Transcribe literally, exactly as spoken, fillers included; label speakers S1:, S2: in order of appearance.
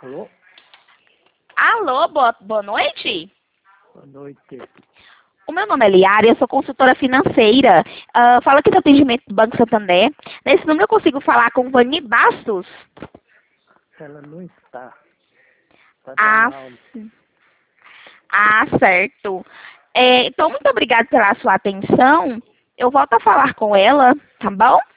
S1: Alô?
S2: Alô, boa, boa noite.
S1: Boa noite.
S2: O meu nome é Liara, eu sou consultora financeira. Ah, fala aqui do atendimento do Banco Santander. Nesse número eu consigo falar com Vani Bastos?
S1: Ela não está. Está
S2: Ah,
S1: dando aula.
S2: sim. Ah, certo. É, então, muito obrigada pela sua atenção. Eu volto a falar com ela, tá bom?